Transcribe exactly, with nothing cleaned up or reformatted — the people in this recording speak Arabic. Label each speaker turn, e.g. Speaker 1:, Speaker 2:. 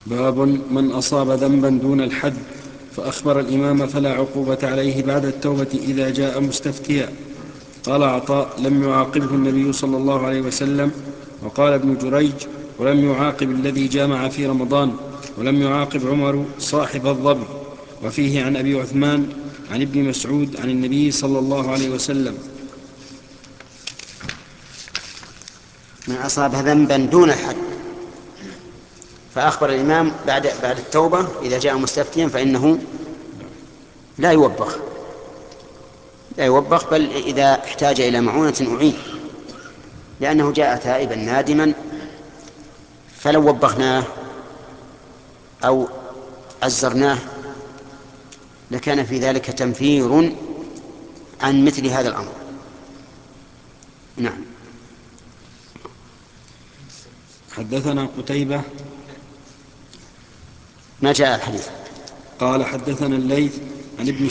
Speaker 1: باب من أصاب ذنبا دون الحد فأخبر الإمام فلا عقوبة عليه بعد التوبة إذا جاء مستفتيا. قال عطاء: لم يعاقبه النبي صلى الله عليه وسلم. وقال ابن جريج: ولم يعاقب الذي جامع في رمضان، ولم يعاقب عمر صاحب الظبي. وفيه عن أبي عثمان عن ابن مسعود عن النبي صلى الله عليه وسلم:
Speaker 2: من أصاب ذنبا دون الحد فأخبر الإمام بعد بعد التوبة إذا جاء مستفتيا فإنه لا يوبخ لا يوبخ بل إذا احتاج إلى معونة أعين، لأنه جاء تائبا نادما، فلو وبخناه أو عزرناه لكان في ذلك تنفير عن مثل هذا الأمر. نعم.
Speaker 1: حدثنا قتيبة.
Speaker 2: ما جاء الحديث.
Speaker 1: قال: حدثنا الليث عن ابن